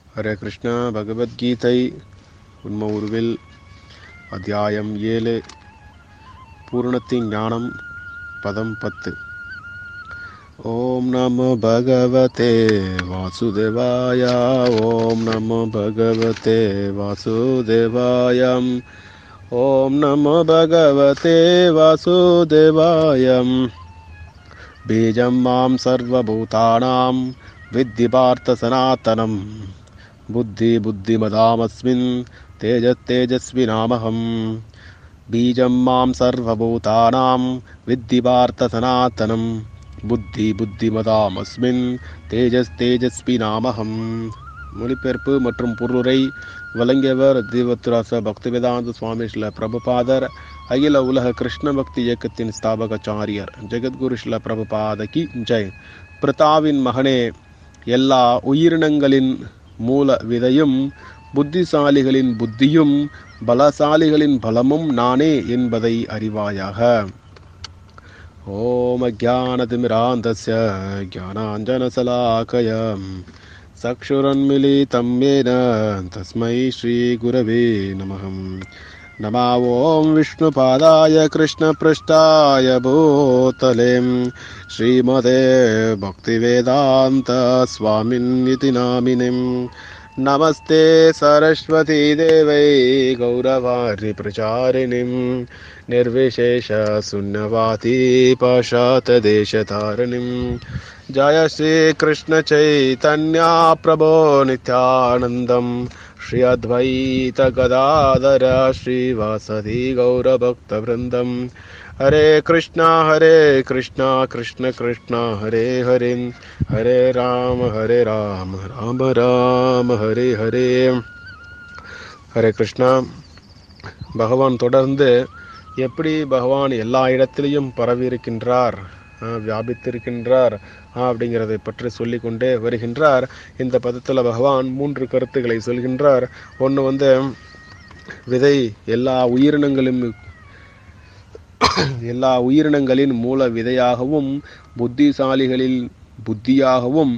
ஹரே கிருஷ்ணா. பகவத்கீதை உண்ம உருவில் அத்தியாயம் 7 பூரணத்தின் ஞானம் பதம் 10. ஓம் நமோ பகவதே வாசுதேவாய. ஓம் நமோ பகவதே வாசுதேவாயம். ஓம் நமோ பகவதே வாசுதேவாயம். பீஜம் மாம் சர்வபூதானாம் வித்தி பார்த்த சனாதனம். புத்தி புத்திமதாமஸ்மின் தேஜஸ்வினாமஹம். பீஜம் மாம் சர்வபூதானாம் வித்தி பார்த்த சனாதனம். புத்தி புத்திமதாமஸ்மின் தேஜஸ்வினாமஹம். மொழிபெயர்ப்பு மற்றும் பொருளுரை வழங்கியவர் தீவத்ராச பக்திவேதாந்த சுவாமி ஸ்ரீல பிரபுபாதர், அகில உலக கிருஷ்ண பக்தி இயக்கத்தின் ஸ்தாபகாச்சாரியர். ஜெகத்குரு ஸ்ரீல பிரபுபாத கி ஜெய். பிரதாவின் மகனே, எல்லா உயிரினங்களின் மூல விதையும் புத்திசாலிகளின் புத்தியும் பலசாலிகளின் பலமும் நானே என்பதை அறிவாயாக. ஓம் அஜ்ஞானதிமிராந்தஸ்ய ஞானாஞ்சனசலாக்கய சக்ஷுரன்மிலிதம் யேன தஸ்மை ஸ்ரீ குரவே நமः. நம ஓம் விஷ்ணுபாதாய கிருஷ்ணப்ருஷ்டாய பூதலே ஸ்ரீமதே பக்திவேதாந்த ஸ்வாமின்னிதி நாமினே. நமஸ்தே சரஸ்வதி தேவை கௌரவாரி பிரச்சாரிணிம் நிர்விசேஷ சுன்யவாதி பாஷாத் தேசதாரிணிம். ஜய ஸ்ரீ கிருஷ்ண சைதன்யா பிரபோ நித்யானந்தம் ஸ்ரீ அத்வைத கதாதர ஸ்ரீவாசதி கௌரபக்தவ்ருந்தம். ஹரே கிருஷ்ணா கிருஷ்ணா கிருஷ்ண ஹரே ஹரே, ஹரே ராம ராம ராம ஹரே ஹரே. ஹரே கிருஷ்ணா. பகவான் தொடர்ந்து எப்படி பகவான் எல்லா இடத்திலையும் பரவி இருக்கின்றார், வியாபித்திருக்கின்றார் அப்படிங்கிறதை பற்றி சொல்லிக்கொண்டே வருகின்றார். இந்த பதத்தில் பகவான் 3 கருத்துக்களை சொல்கின்றார். ஒன்று விதை எல்லா உயிரினங்களின் மூல விதையாகவும் புத்திசாலிகளின் புத்தியாகவும்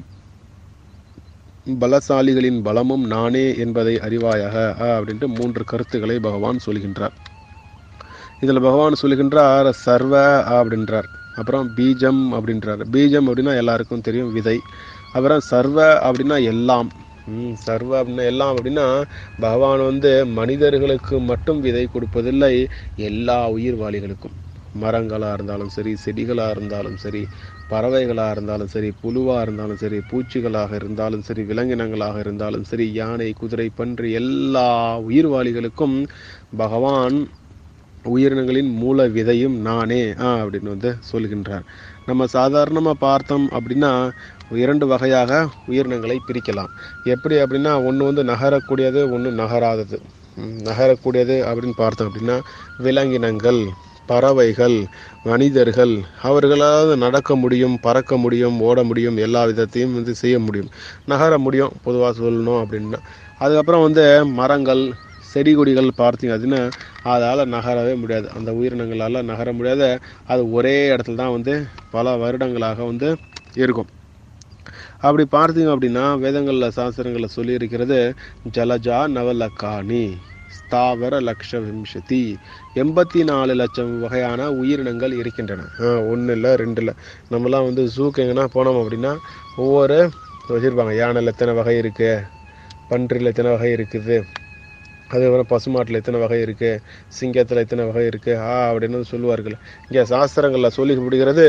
பலசாலிகளின் பலமும் நானே என்பதை அறிவாயாக அப்படின்ட்டு 3 கருத்துக்களை பகவான் சொல்கின்றார். இதில் பகவான் சொல்கின்றார் சர்வ அப்படின்றார், அப்புறம் பீஜம் அப்படின்றார். பீஜம் அப்படின்னா எல்லாருக்கும் தெரியும் விதை. அப்புறம் சர்வ அப்படின்னா எல்லாம். சர்வ அப்படின்னா எல்லாம் அப்படின்னா பகவான் மனிதர்களுக்கு மட்டும் விதை கொடுப்பதில்லை, எல்லா உயிர்வாளிகளுக்கும். மரங்களாக இருந்தாலும் சரி, செடிகளாக இருந்தாலும் சரி, பறவைகளாக இருந்தாலும் சரி, புழுவாக இருந்தாலும் சரி, பூச்சிகளாக இருந்தாலும் சரி, விலங்கினங்களாக இருந்தாலும் சரி, யானை குதிரை பன்றி எல்லா உயிர்வாளிகளுக்கும் பகவான் உயிரினங்களின் மூல விதையும் நானே அப்படின்னு சொல்கின்றார். நம்ம சாதாரணமாக பார்த்தோம் அப்படின்னா 2 வகையாக உயிரினங்களை பிரிக்கலாம். எப்படி அப்படின்னா ஒன்று நகரக்கூடியது, ஒன்று நகராதது. நகரக்கூடியது அப்படின்னு பார்த்தோம் அப்படின்னா விலங்கினங்கள், பறவைகள், மனிதர்கள். அவர்களால் நடக்க முடியும், பறக்க முடியும், ஓட முடியும், எல்லா விதத்தையும் செய்ய முடியும், நகர முடியும் பொதுவாக சொல்லணும் அப்படின்னா. அதுக்கப்புறம் மரங்கள், செடி கொடிகள் பார்த்தீங்க அப்படின்னா அதால் நகரவே முடியாது. அந்த உயிரினங்களால் நகர முடியாத, அது ஒரே இடத்துல தான் பல வருடங்களாக இருக்கும். அப்படி பார்த்தீங்க அப்படின்னா வேதங்களில் சாஸ்திரங்களில் சொல்லியிருக்கிறது ஜலஜா நவலக்காணி ஸ்தாவர லக்ஷ விம்சதி, 84 லட்சம் வகையான உயிரினங்கள் இருக்கின்றன. 1 இல்லை 2 இல்லை. நம்மலாம் ஜூக்கு எங்கன்னா போனோம் அப்படின்னா ஒவ்வொரு வச்சுருப்பாங்க. யானையில் எத்தனை வகை இருக்குது, பன்றியில் எத்தனை வகை இருக்குது, அதுக்கப்புறம் பசுமாட்டில் எத்தனை வகை இருக்குது, சிங்கத்தில் எத்தனை வகை இருக்குது அப்படின்னு சொல்லுவார்கள். இங்கே சாஸ்திரங்களில் சொல்லிக்கப்படுகிறது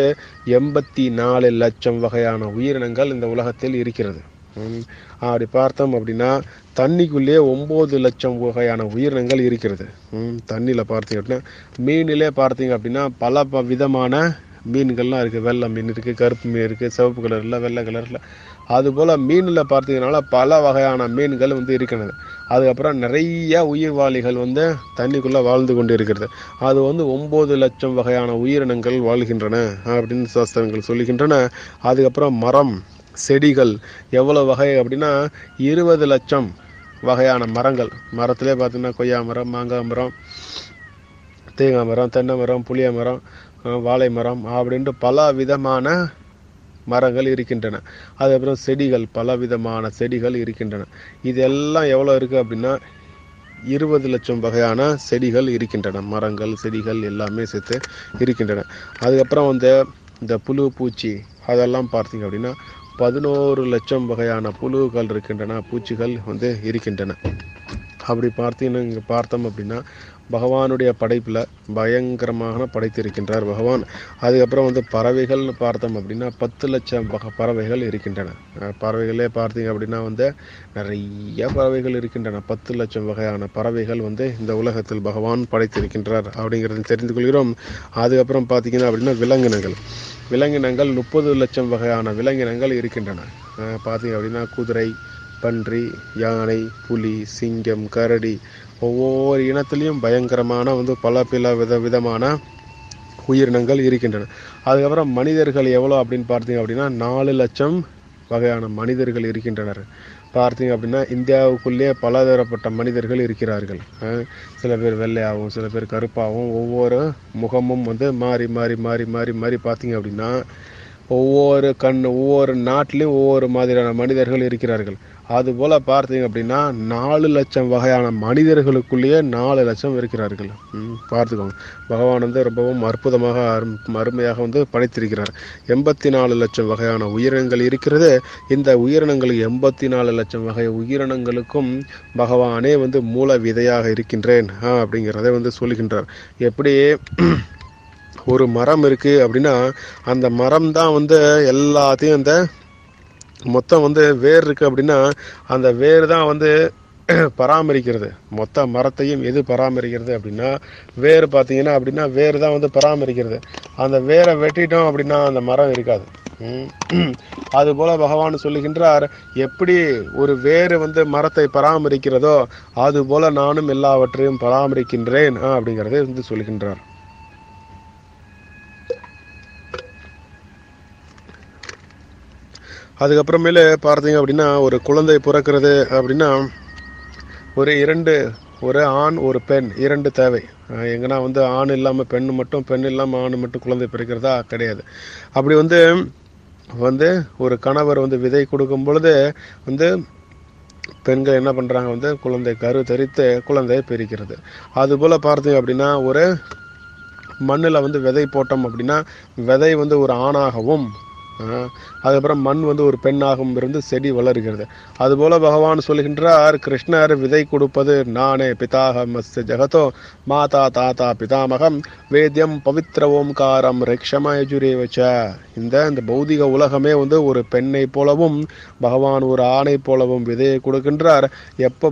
84 லட்சம் வகையான உயிரினங்கள் இந்த உலகத்தில் இருக்கிறது. அப்படி பார்த்தோம் அப்படின்னா தண்ணிக்குள்ளேயே 9 லட்சம் வகையான உயிரினங்கள் இருக்கிறது. தண்ணியில் பார்த்தீங்க அப்படின்னா மீனிலே பார்த்தீங்க அப்படின்னா பல விதமான மீன்கள்லாம் இருக்குது. வெள்ளை மீன் இருக்குது, கருப்பு மீன் இருக்குது, சிவப்பு கலரில், வெள்ளை கலரில். அதுபோல் மீனில் பார்த்தீங்கன்னால பல வகையான மீன்கள் இருக்கின்றது. அதுக்கப்புறம் நிறைய உயிர்வாளிகள் தண்ணிக்குள்ளே வாழ்ந்து கொண்டு இருக்கிறது. அது 9 லட்சம் வகையான உயிரினங்கள் வாழ்கின்றன அப்படின்னு சாஸ்திரங்கள் சொல்லுகின்றன. அதுக்கப்புறம் மரம், செடிகள் எவ்வளோ வகை அப்படின்னா 20 லட்சம் வகையான மரங்கள். மரத்திலே பார்த்தீங்கன்னா கொய்யா மரம், மாங்காய் மரம், தேங்காய் மரம், தென்னை மரம், புளிய மரம், வாழை மரம் அப்படின்ட்டு பல விதமான மரங்கள் இருக்கின்றன. அதுக்கப்புறம் செடிகள், பலவிதமான செடிகள் இருக்கின்றன. இதெல்லாம் எவ்வளோ இருக்குது அப்படின்னா 20 லட்சம் வகையான செடிகள் இருக்கின்றன. மரங்கள், செடிகள் எல்லாமே சேர்த்து இருக்கின்றன. அதுக்கப்புறம் வந்து இந்த புழு, பூச்சி அதெல்லாம் பார்த்தீங்க அப்படின்னா 11 லட்சம் வகையான புழுக்கள் இருக்கின்றன, பூச்சிகள் வந்து இருக்கின்றன. அப்படி பார்த்தோம் அப்படின்னா பகவானுடைய படைப்பில் பயங்கரமாக படைத்திருக்கின்றார் பகவான். அதுக்கப்புறம் வந்து பறவைகள்னு பார்த்தோம் அப்படின்னா 10 லட்சம் பறவைகள் இருக்கின்றன. பறவைகளே பார்த்தீங்க அப்படின்னா வந்து நிறைய பறவைகள் இருக்கின்றன. 10 லட்சம் வகையான பறவைகள் வந்து இந்த உலகத்தில் பகவான் படைத்திருக்கின்றார் அப்படிங்கிறத தெரிந்து கொள்கிறோம். அதுக்கப்புறம் பார்த்தீங்கன்னா அப்படின்னா விலங்கினங்கள் 30 லட்சம் வகையான விலங்கினங்கள் இருக்கின்றன. பார்த்தீங்க அப்படின்னா குதிரை, பன்றி, யானை, புலி, சிங்கம், கரடி, ஒவ்வொரு இனத்திலையும் பயங்கரமான வந்து பல விதமான உயிரினங்கள் இருக்கின்றன. அதுக்கப்புறம் மனிதர்கள் எவ்வளோ அப்படின்னு பார்த்தீங்க அப்படின்னா 4 லட்சம் வகையான மனிதர்கள் இருக்கின்றனர். பார்த்தீங்க அப்படின்னா இந்தியாவுக்குள்ளே பலதரப்பட்ட மனிதர்கள் இருக்கிறார்கள். சில பேர் வெள்ளையாகவும் சில பேர் கருப்பாகவும் ஒவ்வொரு முகமும் வந்து மாறி மாறி மாறி மாறி மாறி பார்த்தீங்க அப்படின்னா ஒவ்வொரு நாட்டிலையும் ஒவ்வொரு மாதிரியான மனிதர்கள் இருக்கிறார்கள். அதுபோல் பார்த்தீங்க அப்படின்னா 4 லட்சம் வகையான மனிதர்களுக்குள்ளேயே 4 லட்சம் இருக்கிறார்கள். பார்த்துக்கோங்க, பகவான் வந்து ரொம்பவும் அற்புதமாக அருமையாக வந்து படைத்திருக்கிறார். 84 லட்சம் வகையான உயிரினங்கள் இருக்கிறது. இந்த உயிரினங்களுக்கு 84 லட்சம் வகை உயிரினங்களுக்கும் பகவானே வந்து மூல விதையாக இருக்கின்றேன் அப்படிங்கிறத வந்து சொல்கின்றார். எப்படி ஒரு மரம் இருக்குது அப்படின்னா அந்த மரம் தான் வந்து எல்லாத்தையும் இந்த மொத்தம் வந்து வேர் இருக்குது அப்படின்னா அந்த வேர் தான் வந்து பராமரிக்கிறது. மொத்த மரத்தையும் எது பராமரிக்கிறது அப்படின்னா வேர் பார்த்தீங்கன்னா அப்படின்னா வேர் தான் வந்து பராமரிக்கிறது. அந்த வேரை வெட்டிட்டோம் அப்படின்னா அந்த மரம் இருக்காது. அதுபோல பகவான் சொல்லுகின்றார், எப்படி ஒரு வேறு வந்து மரத்தை பராமரிக்கிறதோ அதுபோல நானும் எல்லாவற்றையும் பராமரிக்கின்றேன் அப்படிங்கிறதை வந்து சொல்லுகின்றார். அதுக்கப்புறமேல பார்த்தீங்க அப்படின்னா ஒரு குழந்தை பிறக்கிறது அப்படின்னா ஒரு ஆண் ஒரு பெண் 2 தேவை. எங்கன்னா வந்து ஆண் இல்லாமல் பெண் மட்டும், பெண் இல்லாமல் ஆண் மட்டும் குழந்தை பிறக்கிறதா கிடையாது. அப்படி வந்து ஒரு கணவர் வந்து விதை கொடுக்கும் பொழுது வந்து பெண்கள் என்ன பண்ணுறாங்க வந்து குழந்தை கரு தரித்து குழந்தையை பிரிக்கிறது. அதுபோல் பார்த்தீங்க அப்படின்னா ஒரு மண்ணில் வந்து விதை போட்டோம் அப்படின்னா விதை வந்து ஒரு ஆணாகவும் அதுக்கப்புறம் மண் வந்து ஒரு பெண்ணாகவும் இருந்து செடி வளர்கிறது. அதுபோல பகவான் சொல்கின்றார், கிருஷ்ணர் விதை கொடுப்பது நானே, பிதாஹமஸ்ய ஜகதோ மாதா தாத்தா பிதாமகம் வேத்யம் பவித்ர ஓம்காரம் ரக்ஷமயஜுரேவச்ச. இந்த பௌதிக உலகமே வந்து ஒரு பெண்ணை போலவும் பகவான் ஒரு ஆணை போலவும் விதையை கொடுக்கின்றார். எப்போ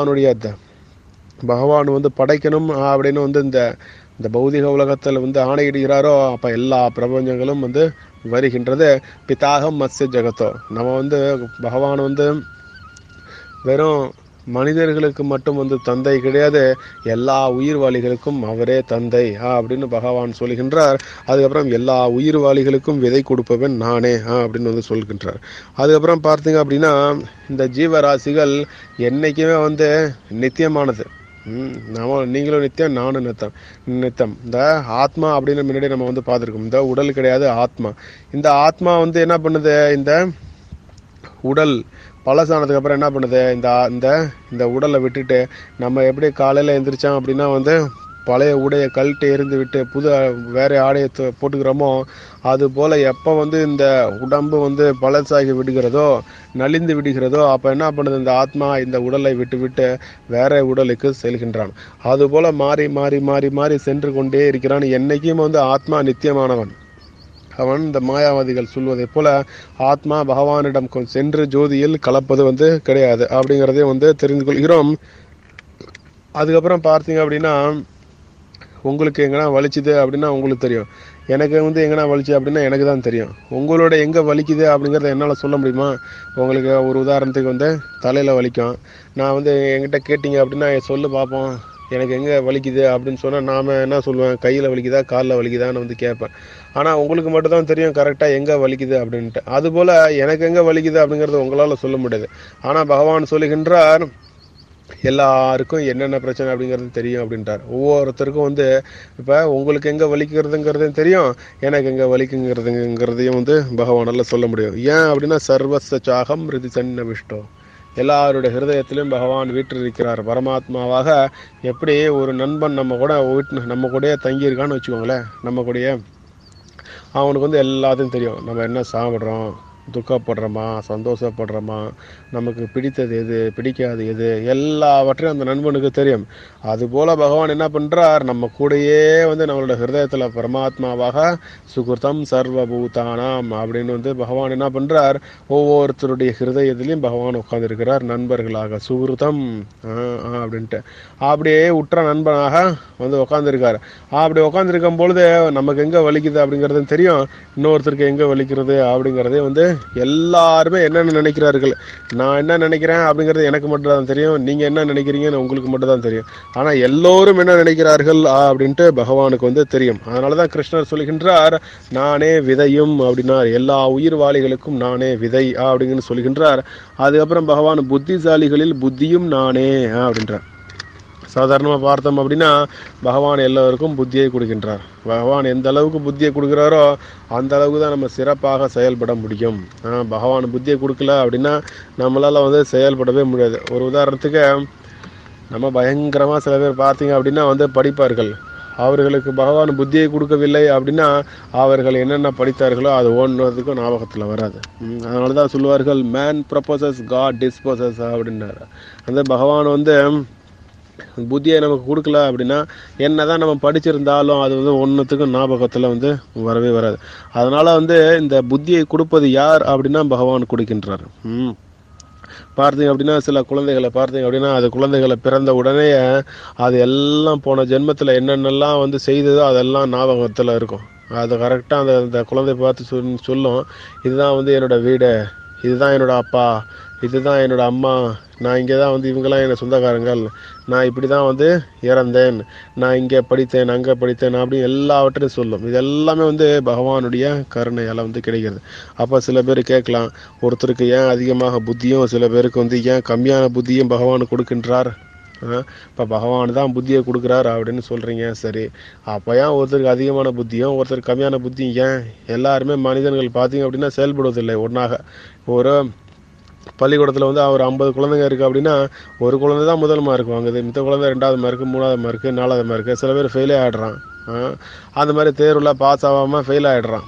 பகவான் வந்து படைக்கணும் அப்படின்னு வந்து இந்த பௌதிக உலகத்தில் வந்து ஆணையிடுகிறாரோ அப்போ எல்லா பிரபஞ்சங்களும் வந்து வருகின்றது. பிதாகம் மத்ய ஜகத்தோ. நம்ம வந்து பகவான் வந்து வெறும் மனிதர்களுக்கு மட்டும் வந்து தந்தை கிடையாது, எல்லா உயிர்வாளிகளுக்கும் அவரே தந்தை அப்படின்னு பகவான் சொல்கின்றார். அதுக்கப்புறம் எல்லா உயிர்வாளிகளுக்கும் விதை கொடுப்பவன் நானே அப்படின்னு வந்து சொல்கின்றார். அதுக்கப்புறம் பார்த்தீங்க அப்படின்னா இந்த ஜீவராசிகள் என்னைக்குமே வந்து நித்தியமானது. நீங்களும் நித்தியம், நானும் நித்தம். இந்த ஆத்மா அப்படின்னு முன்னாடி நம்ம வந்து பார்த்துருக்கோம். இந்த உடல் கிடையாது, ஆத்மா. இந்த ஆத்மா வந்து என்ன பண்ணுது, இந்த உடல் பழசானதுக்கு அப்புறம் என்ன பண்ணுது, இந்த உடலை விட்டுட்டு நம்ம எப்படி காலையில் எழுந்திரிச்சோம் அப்படின்னா வந்து பழைய உடையை கழட்டி எறிந்து விட்டு புது வேற ஆடையை போட்டுக்கிறோமோ அதுபோல் எப்போ வந்து இந்த உடம்பு வந்து பழசாகி விடுகிறதோ நலிந்து விடுகிறதோ அப்போ என்ன பண்ணுது, இந்த ஆத்மா இந்த உடலை விட்டு வேற உடலுக்கு செல்கின்றான். அதுபோல் மாறி மாறி மாறி மாறி சென்று கொண்டே இருக்கிறான். என்னைக்கும் வந்து ஆத்மா நித்தியமானவன். அவன் இந்த மாயாவாதிகள் சொல்வதை போல ஆத்மா பகவானிடம் சென்று ஜோதியில் கலப்பது வந்து கிடையாது அப்படிங்கிறதே வந்து தெரிந்து கொள்கிறோம். அதுக்கப்புறம் பார்த்தீங்க அப்படின்னா உங்களுக்கு எங்கன்னா வலிச்சுது அப்படின்னா உங்களுக்கு தெரியும், எனக்கு வந்து எங்கன்னா வலிச்சு அப்படின்னா எனக்கு தான் தெரியும். உங்களோட எங்கே வலிக்குது அப்படிங்கிறத என்னால் சொல்ல முடியுமா? உங்களுக்கு ஒரு உதாரணத்துக்கு வந்து தலையில் வலிக்கும். நான் வந்து என்கிட்ட கேட்டிங்க அப்படின்னா சொல்லு பார்ப்போம் எனக்கு எங்கே வலிக்குது அப்படின்னு சொன்னால் நாம் என்ன சொல்லுவேன், கையில் வலிக்குதா காலில் வலிக்குதான்னு வந்து கேட்பேன். ஆனால் உங்களுக்கு மட்டும் தான் தெரியும் கரெக்டாக எங்கே வலிக்குது அப்படின்ட்டு. அதுபோல் எனக்கு எங்கே வலிக்குது அப்படிங்கிறது உங்களால் சொல்ல முடியாது. ஆனால் பகவான் சொல்லுகின்றார், எல்லாருக்கும் என்னென்ன பிரச்சனை அப்படிங்கிறது தெரியும் அப்படின்றார். ஒவ்வொருத்தருக்கும் வந்து இப்போ உங்களுக்கு எங்கே வலிக்கிறதுங்கிறதையும் தெரியும், எனக்கு எங்கே வலிக்குங்கிறதுங்கிறதையும் வந்து பகவானால் சொல்ல முடியும். ஏன் அப்படின்னா சர்வச சாகம் ரிதி சன்னவிஷ்டோ, எல்லாருடைய ஹிருதயத்திலும் பகவான் வீற்றிருக்கிறார். பரமாத்மாவாக எப்படி ஒரு நண்பன் நம்ம கூடயே தங்கியிருக்கான்னு வச்சுக்கோங்களேன், நம்ம கூடயே அவனுக்கு வந்து எல்லாத்தையும் தெரியும். நம்ம என்ன சாப்பிட்றோம், துக்கப்படுறோமா, சந்தோஷப்படுறோமா, நமக்கு பிடித்தது எது, பிடிக்காது எது, எல்லாவற்றையும் அந்த நண்பனுக்கு தெரியும். அதுபோல் பகவான் என்ன பண்ணுறார், நம்ம கூடயே வந்து நம்மளோட ஹிருதயத்தில் பரமாத்மாவாக சுகிருதம் சர்வபூதானாம் அப்படின்னு வந்து பகவான் என்ன பண்ணுறார், ஒவ்வொருத்தருடைய ஹிருதயத்திலையும் பகவான் உட்காந்துருக்கிறார் நண்பர்களாக, சுகிருதம் அப்படின்ட்டு அப்படியே உற்ற நண்பனாக வந்து உட்காந்துருக்கார். அப்படி உட்காந்துருக்கும் பொழுது நமக்கு எங்கே வலிக்குது அப்படிங்கிறது தெரியும், இன்னொருத்தருக்கு எங்கே வலிக்கிறது அப்படிங்கிறதே வந்து எல்லாருமே என்னென்ன நினைக்கிறார்கள், நான் என்ன நினைக்கிறேன் அப்படிங்கிறது எனக்கு மட்டும் தான் தெரியும், நீங்கள் என்ன நினைக்கிறீங்கன்னு உங்களுக்கு மட்டும் தான் தெரியும். ஆனால் எல்லோரும் என்ன நினைக்கிறார்கள் அப்படின்ட்டு பகவானுக்கு வந்து தெரியும். அதனால தான் கிருஷ்ணர் சொல்கின்றார், நானே விதையும் அப்படின்னார், எல்லா உயிர்வாளிகளுக்கும் நானே விதை அப்படிங்கன்னு சொல்கின்றார். அதுக்கப்புறம் பகவான் புத்திசாலிகளில் புத்தியும் நானே அப்படின்றார். சாதாரணமாக பார்த்தோம் அப்படின்னா பகவான் எல்லோருக்கும் புத்தியை கொடுக்கின்றார். பகவான் எந்த அளவுக்கு புத்தியை கொடுக்குறாரோ அந்த அளவுக்கு தான் நம்ம சிறப்பாக செயல்பட முடியும். பகவான் புத்தியை கொடுக்கல அப்படின்னா நம்மளால் வந்து செயல்படவே முடியாது. ஒரு உதாரணத்துக்கு நம்ம பயங்கரமாக சில பேர் பார்த்தீங்க அப்படின்னா வந்து படிப்பார்கள், அவர்களுக்கு பகவான் புத்தியை கொடுக்கவில்லை அப்படின்னா அவர்கள் என்னென்ன படித்தார்களோ அது ஒன்றுத்துக்கும் ஞாபகத்தில் வராது. அதனால தான் சொல்லுவார்கள், மேன் ப்ரப்போசஸ் காட் டிஸ்போசஸ் அப்படின்னாரு. அந்த பகவான் வந்து புத்தியை நமக்கு கொடுக்கல அப்படின்னா என்னதான் நம்ம படிச்சிருந்தாலும் அது வந்து ஒன்றுத்துக்கும் ஞாபகத்தில் வந்து வரவே வராது. அதனால வந்து இந்த புத்தியை கொடுப்பது யார் அப்படின்னா பகவான் கொடுக்கின்றார். பார்த்தீங்க அப்படின்னா சில குழந்தைகளை பார்த்தீங்க அப்படின்னா அது குழந்தைகளை பிறந்த உடனே அது எல்லாம் போன ஜென்மத்தில் என்னென்னலாம் வந்து செய்ததோ அதெல்லாம் ஞாபகத்தில் இருக்கும். அது கரெக்டாக அந்த குழந்தை பார்த்து சொல்லும், இதுதான் வந்து என்னோடய வீடு, இதுதான் என்னோட அப்பா, இதுதான் என்னோட அம்மா, நான் இங்கே தான் வந்து இவங்கெல்லாம் என்னோட சொந்தக்காரங்கள், நான் இப்படி தான் வந்து இறந்தேன், நான் இங்கே படித்தேன் அங்கே படித்தேன் அப்படின்னு எல்லாவற்றையும் சொல்லும். இது எல்லாமே வந்து பகவானுடைய கருணையால் வந்து கிடைக்கிறது. அப்போ சில பேர் கேட்கலாம், ஒருத்தருக்கு ஏன் அதிகமாக புத்தியும் சில பேருக்கு வந்து ஏன் கம்மியான புத்தியும் பகவான் கொடுக்கின்றார், இப்போ பகவான் தான் புத்தியை கொடுக்குறாரு அப்படின்னு சொல்கிறீங்க, சரி அப்போ ஏன் ஒருத்தருக்கு அதிகமான புத்தியும் ஒருத்தருக்கு கம்மியான புத்தியும் ஏன்? எல்லாருமே மனிதர்கள் பார்த்தீங்க அப்படின்னா செயல்படுவதில்லை ஒன்றாக. ஒரு பள்ளிக்கூடத்தில் வந்து ஒரு 50 குழந்தைங்க இருக்குது அப்படின்னா ஒரு குழந்தை தான் முதல் மார்க் வாங்குது, மித்த குழந்தை 2வது மார்க்கு 3வது மார்க்கு 4வது மார்க்கு, சில பேர் ஃபெயிலே ஆகிடுறான். அந்த மாதிரி தேர்வில் பாஸ் ஆகாமல் ஃபெயில் ஆகிடுறான்.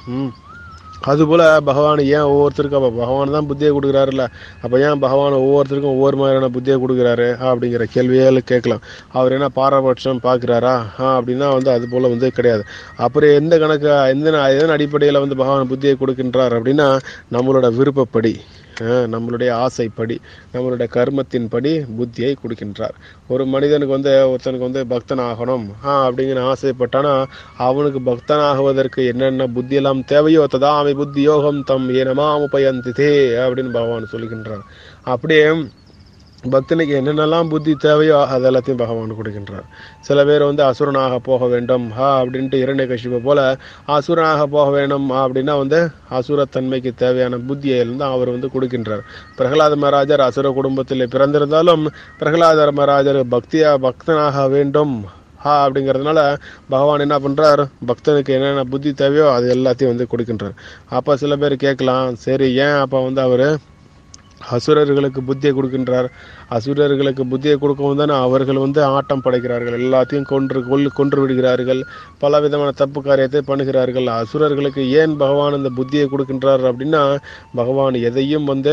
அதுபோல் பகவான் ஏன் ஒவ்வொருத்தருக்கும், அப்போ பகவான் தான் புத்தியை கொடுக்குறாருல்ல, அப்போ ஏன் பகவான் ஒவ்வொருத்தருக்கும் ஒவ்வொரு மாதிரியான புத்தியை கொடுக்குறாரு அப்படிங்கிற கேள்வியால் கேட்கலாம். அவர் என்ன பாரபட்சம் பார்க்குறாரா அப்படின்னா வந்து அது போல் வந்து கிடையாது. அப்புறம் எந்த கணக்கு எதன் அடிப்படையில் வந்து பகவான் புத்தியை கொடுக்கின்றார் அப்படின்னா நம்மளோட விருப்பப்படி, நம்மளுடைய ஆசைப்படி, நம்மளுடைய கர்மத்தின் படி புத்தியை கொடுக்கின்றார். ஒரு மனிதனுக்கு வந்து ஒருத்தனுக்கு வந்து பக்தன் ஆகணும் அப்படிங்கிற ஆசைப்பட்டானா அவனுக்கு பக்தன் ஆகுவதற்கு என்னென்ன புத்தியெல்லாம் தேவையோ ததாமி புத்தி யோகம் தம் ஏனமாமுபயந்திதே அப்படின்னு பகவான் சொல்கின்றார். அப்படியே பக்தனுக்கு என்னென்னலாம் புத்தி தேவையோ அது எல்லாத்தையும் பகவான் கொடுக்கின்றார். சில பேர் வந்து அசுரனாக போக வேண்டும் அப்படின்ட்டு இரண்யகசிபு போல அசுரனாக போக வேண்டும் அப்படின்னா வந்து அசுரத்தன்மைக்கு தேவையான புத்தியை தான் அவர் வந்து கொடுக்கின்றார். பிரகலாத மகாராஜர் அசுர குடும்பத்தில் பிறந்திருந்தாலும் பிரகலாத மகாராஜர் பக்தனாக வேண்டும் அப்படிங்கிறதுனால பகவான் என்ன பண்ணுறார், பக்தனுக்கு என்னென்ன புத்தி தேவையோ அது எல்லாத்தையும் வந்து கொடுக்கின்றார். அப்போ சில பேர் கேட்கலாம், சரி ஏன் அப்போ வந்து அவர் அசுரர்களுக்கு புத்தியை கொடுக்கின்றார்? அசுரர்களுக்கு புத்தியை கொடுக்கவும் தானே அவர்கள் வந்து ஆட்டம் படைக்கிறார்கள், எல்லாத்தையும் கொன்று விடுகிறார்கள், பல விதமான தப்பு காரியத்தை பண்ணுகிறார்கள். அசுரர்களுக்கு ஏன் பகவான் இந்த புத்தியை கொடுக்கின்றார் அப்படின்னா பகவான் எதையும் வந்து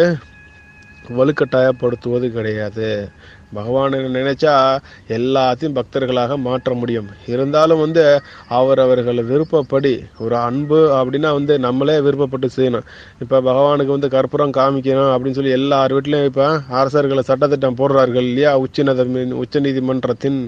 வலுக்கட்டாயப்படுத்துவது கிடையாது. பகவான் நினைச்சா எல்லாத்தையும் பக்தர்களாக மாற்ற முடியும். இருந்தாலும் வந்து அவர்கள் விருப்பப்படி ஒரு அன்பு அப்படின்னா வந்து நம்மளே விருப்பப்பட்டு செய்யணும். இப்போ பகவானுக்கு வந்து கற்பூரம் காமிக்கணும் அப்படின்னு சொல்லி எல்லார் வீட்லையும் இப்போ அரசர்களை சட்டத்திட்டம் போடுறார்கள் இல்லையா, உச்ச நீதிமன்றத்தின்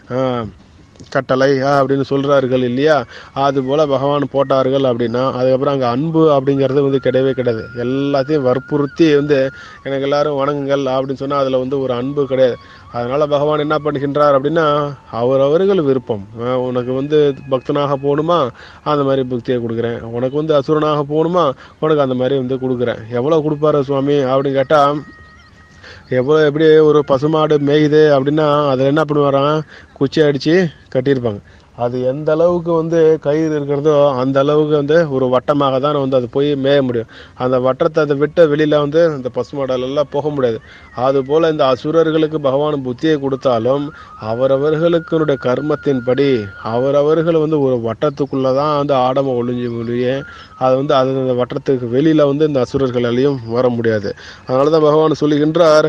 கட்டளை அப்படின்னு சொல்கிறார்கள் இல்லையா, அதுபோல் பகவான் போட்டார்கள் அப்படின்னா அதுக்கப்புறம் அங்கே அன்பு அப்படிங்கிறது வந்து கிடையவே கிடையாது. எல்லாத்தையும் வற்புறுத்தி வந்து எனக்கு எல்லாரும் வணங்குங்கள் அப்படின்னு சொன்னால் அதில் வந்து ஒரு அன்பு கிடையாது. அதனால் பகவான் என்ன பண்ணுகின்றார் அப்படின்னா அவர்கள் விருப்பம், உனக்கு வந்து பக்தனாக போகணுமா அந்த மாதிரி பக்தியை கொடுக்குறேன், உனக்கு வந்து அசுரனாக போகணுமா உனக்கு அந்த மாதிரி வந்து கொடுக்குறேன். எவ்வளோ கொடுப்பாரு சுவாமி அப்படின்னு கேட்டால் எப்படி ஒரு பசுமாடு மேயுது அப்படின்னா அதில் என்ன பண்ணுவாராம், குச்சி அடித்து கட்டியிருப்பாங்க. அது எந்த அளவுக்கு வந்து கயிறு இருக்கிறதோ அந்த அளவுக்கு வந்து ஒரு வட்டமாக தான் வந்து அது போய் மேய முடியும். அந்த வட்டத்தை அதை விட்டு வெளியில் வந்து அந்த பசுமாடாலெல்லாம் போக முடியாது. அதுபோல் இந்த அசுரர்களுக்கு பகவான் புத்தியை கொடுத்தாலும் அவரவர்களுக்கு கர்மத்தின்படி அவரவர்கள் வந்து ஒரு வட்டத்துக்குள்ளே தான் வந்து ஆடம ஒளிஞ்சு ஒழிய அது வந்து அது அந்த வட்டத்துக்கு வெளியில் வந்து இந்த அசுரர்களாலையும் வர முடியாது. அதனால தான் பகவான் சொல்லுகின்றார்,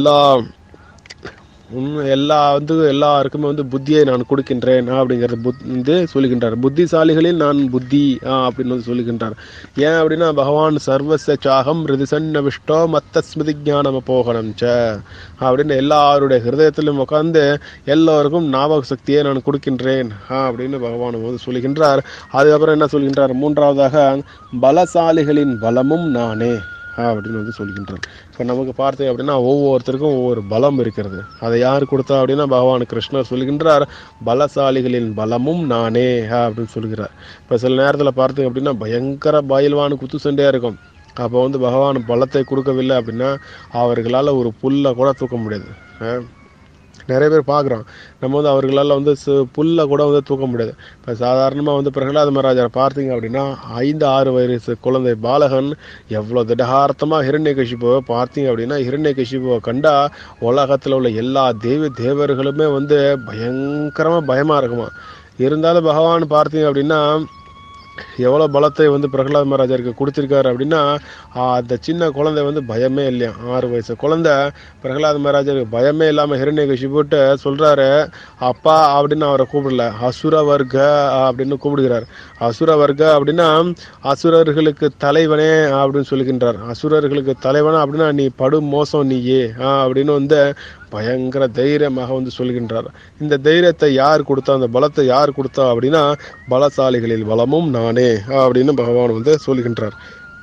எல்லாருக்குமே வந்து புத்தியை நான் கொடுக்கின்றேன் அப்படிங்கிறது வந்து சொல்லுகின்றார். புத்திசாலிகளில் நான் புத்தி அப்படின்னு வந்து சொல்லுகின்றார். ஏன் அப்படின்னா பகவான் சர்வச சாகம் ரிதிசன்ன விஷ்டோ மத்த ஸ்மிருதி ஞானம் போகணும் ச அப்படின்னு எல்லாருடைய ஹிருதயத்திலும் உட்கார்ந்து எல்லோருக்கும் ஞாபக சக்தியை நான் கொடுக்கின்றேன் அப்படின்னு பகவான் வந்து சொல்லுகின்றார். அதுக்கப்புறம் என்ன சொல்கின்றார், மூன்றாவதாக பலசாலிகளின் பலமும் நானே அப்படின்னு வந்து சொல்கின்றார். இப்போ நமக்கு பார்த்தீங்க அப்படின்னா ஒவ்வொருத்தருக்கும் ஒவ்வொரு பலம் இருக்கிறது. அதை யார் கொடுத்தா அப்படின்னா பகவான் கிருஷ்ணர் சொல்கின்றார், பலசாலிகளின் பலமும் நானே அப்படின்னு சொல்கிறார். இப்போ சில நேரத்தில் பார்த்தீங்க அப்படின்னா பயங்கர பயில்வான் குத்து சண்டையாக இருக்கும். அப்போ வந்து பகவான் பலத்தை கொடுக்கவில்லை அப்படின்னா அவர்களால் ஒரு புல்லை கூட தூக்க முடியாது. நிறைய பேர் பார்க்குறோம், நம்ம வந்து அவர்களால் வந்து புல்லை கூட வந்து தூக்க முடியாது. இப்போ சாதாரணமாக வந்து பிரகலாத மகாராஜரை பார்த்தீங்க அப்படின்னா 5-6 வயசு குழந்தை பாலகன் எவ்வளோ திடகார்த்தமாக ஹிரண்யகசிபுவை பார்த்தீங்க அப்படின்னா ஹிரண்யகசிபுவை கண்டா உலகத்தில் உள்ள எல்லா தேவர்களுமே வந்து பயங்கரமாக பயமாக இருக்குமா. இருந்தாலும் பகவான் பார்த்தீங்க அப்படின்னா எவ்வளோ பலத்தை வந்து பிரகலாத் மகாராஜருக்கு கொடுத்துருக்காரு அப்படின்னா அந்த சின்ன குழந்தை வந்து பயமே இல்லையா. 6 வயசு குழந்தை பிரகலாத் மகாராஜருக்கு பயமே இல்லாமல் ஹிரண்யகசிபுட்டு சொல்கிறாரு அப்பா அப்படின்னு அவரை கூப்பிடல, அசுர வர்க்க அப்படின்னு கூப்பிடுகிறார். அசுர வர்க்க அப்படின்னா அசுரர்களுக்கு தலைவனே அப்படின்னு சொல்லுகின்றார். அசுரர்களுக்கு தலைவனா அப்படின்னா நீ படு மோசம் நீயே அப்படின்னு வந்து பயங்கர தைரியமாக வந்து சொல்கின்றார். இந்த தைரியத்தை யார் கொடுத்தா, அந்த பலத்தை யார் கொடுத்தா அப்படின்னா பலசாலிகளில் பலமும் நானே அப்படின்னு பகவான் வந்து சொல்கின்றார்.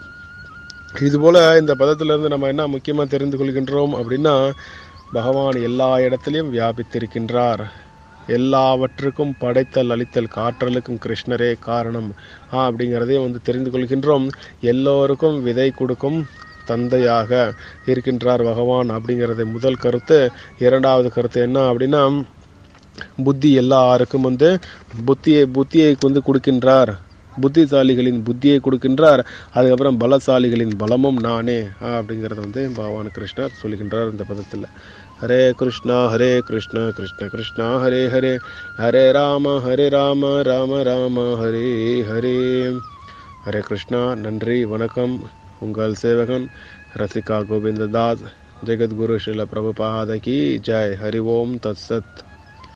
இதுபோல இந்த பதத்திலிருந்து நம்ம என்ன முக்கியமா தெரிந்து கொள்கின்றோம் அப்படின்னா பகவான் எல்லா இடத்திலையும் வியாபித்திருக்கின்றார். எல்லாவற்றுக்கும் படைத்தல் அளித்தல் காற்றலுக்கும் கிருஷ்ணரே காரணம் அப்படிங்கிறதையும் வந்து தெரிந்து கொள்கின்றோம். எல்லோருக்கும் விதை கொடுக்கும் தந்தையாக இருக்கின்றார் பகவான் அப்படிங்கிறது முதல் கருத்து. இரண்டாவது கருத்து என்ன அப்படின்னா புத்தி எல்லாருக்கும் வந்து புத்தியை வந்து கொடுக்கின்றார், புத்திசாலிகளின் புத்தியை கொடுக்கின்றார். அதுக்கப்புறம் பலசாலிகளின் பலமும் நானே அப்படிங்கிறத வந்து பகவான் கிருஷ்ணர் சொல்கின்றார் இந்த பதத்தில். ஹரே கிருஷ்ணா கிருஷ்ண கிருஷ்ணா ஹரே ஹரே, ஹரே ராம ராம ராம ஹரே ஹரே. ஹரே கிருஷ்ணா. நன்றி, வணக்கம். உங்கள் சேவகன் ரசிகா கோவிந்ததாஸ். ஜெகத்குரு ஸ்ரீல பிரபுபாத கி ஜெய். ஹரி ஓம் தத் சத்.